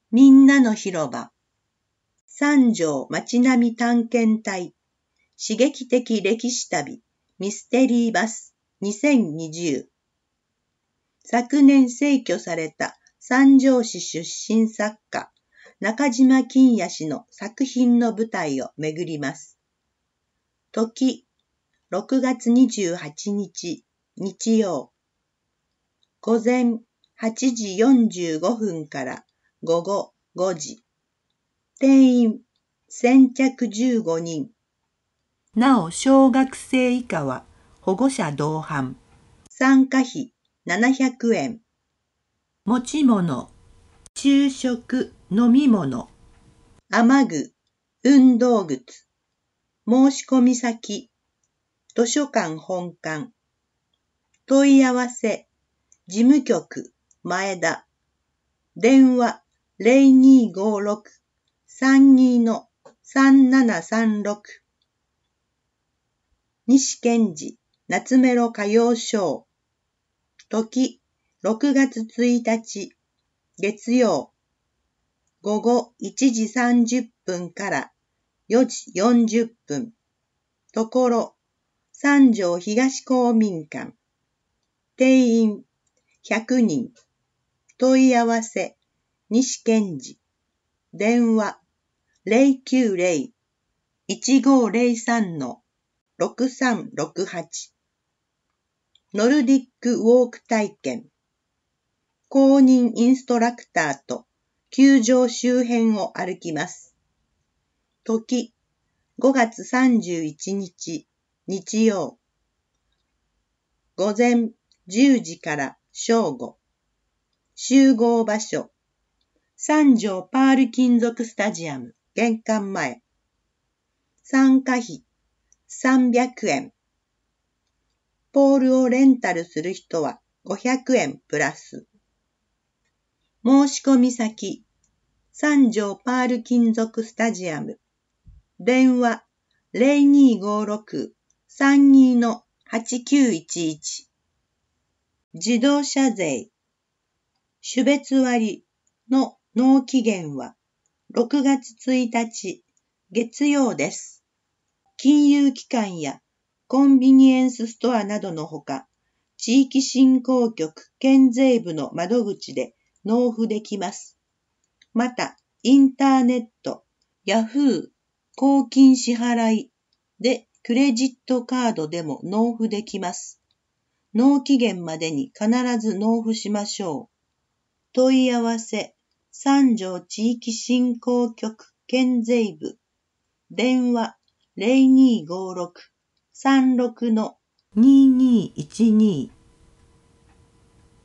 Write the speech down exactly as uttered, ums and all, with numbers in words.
みんなの広場。三条街並み探検隊。刺激的歴史旅。ミステリーバスにせんにじゅう。昨年逝去された三条市出身作家、中島金也氏の作品の舞台を巡ります。時、ろくがつにじゅうはちにち、日曜。午前はちじよんじゅうごふんから午後ごじ。定員先着じゅうごにん。なお小学生以下は保護者同伴。参加費ななひゃくえん。持ち物、昼食、飲み物、雨具、運動靴、申し込み先、図書館本館。問い合わせ、事務局、前田。電話、ゼロにーごーろく さんにー さんななさんろく。西健治、夏メロ歌謡ショー。時、ろくがつついたち、月曜。午後いちじさんじゅっぷんからよじよんじゅっぷん。ところ、三条東公民館。定員ひゃくにん。問い合わせ、西健治。電話、ゼロきゅうゼロ いちごーゼロさん ろくさんろくはち。ノルディックウォーク体験。公認インストラクターと球場周辺を歩きます。時、ごがつさんじゅういちにち、日曜。午前じゅうじから正午。集合場所、三条パール金属スタジアム玄関前。参加費さんびゃくえん。ポールをレンタルする人はごひゃくえんプラス。申し込み先、三条パール金属スタジアム。電話ゼロにーごーろく さんにー はちきゅういちいち。自動車税、種別割の納期限はろくがつついたち、月曜です。金融機関やコンビニエンスストアなどのほか、地域振興局県税部の窓口で納付できます。また、インターネット、ヤフー、公金支払いでクレジットカードでも納付できます。納期限までに必ず納付しましょう。問い合わせ、三条地域振興局県税部。電話ゼロにーごーろく さんろく にーにーいちにー。